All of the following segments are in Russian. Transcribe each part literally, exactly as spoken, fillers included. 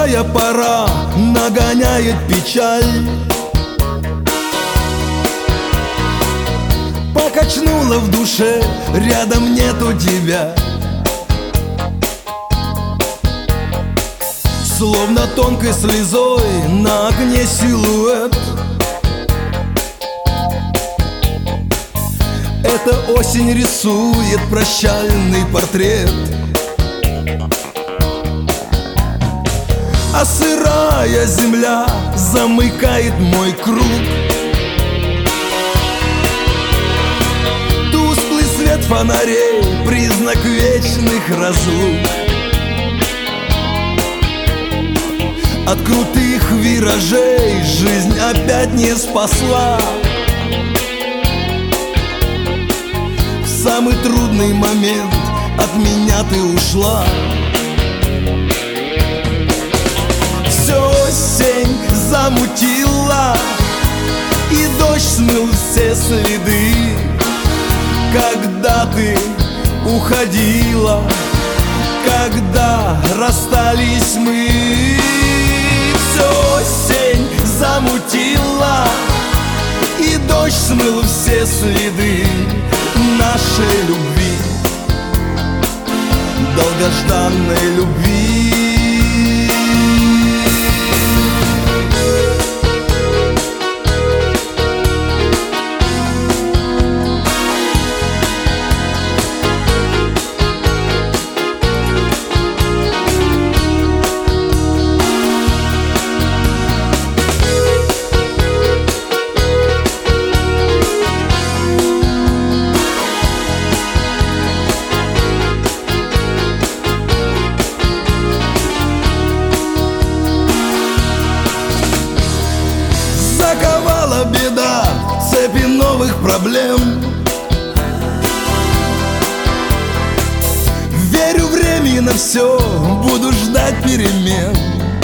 Злая пора нагоняет печаль, покачнула в душе, рядом нету тебя. Словно тонкой слезой на окне силуэт. Эта осень рисует прощальный портрет, а сырая земля замыкает мой круг. Тусклый свет фонарей — признак вечных разлук. От крутых виражей жизнь опять не спасла. В самый трудный момент от меня ты ушла. Всё осень замутила, и дождь смыл все следы. Когда ты уходила, когда расстались мы, всё осень замутила, и дождь смыл все следы нашей любви, долгожданной любви. Беда, цепи новых проблем. Верю временно все, буду ждать перемен.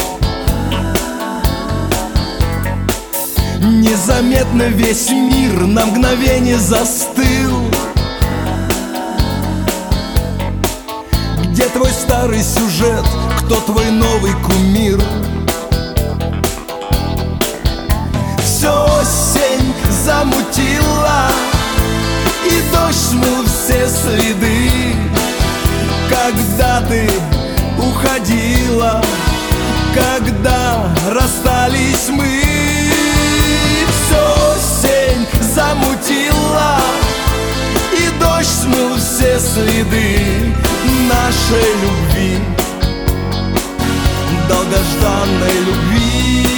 Незаметно весь мир на мгновение застыл. Где твой старый сюжет, кто твой новый кумир? Всё осень замутила, и дождь смыл все следы. Когда ты уходила, когда расстались мы, всё осень замутила, и дождь смыл все следы нашей любви, долгожданной любви.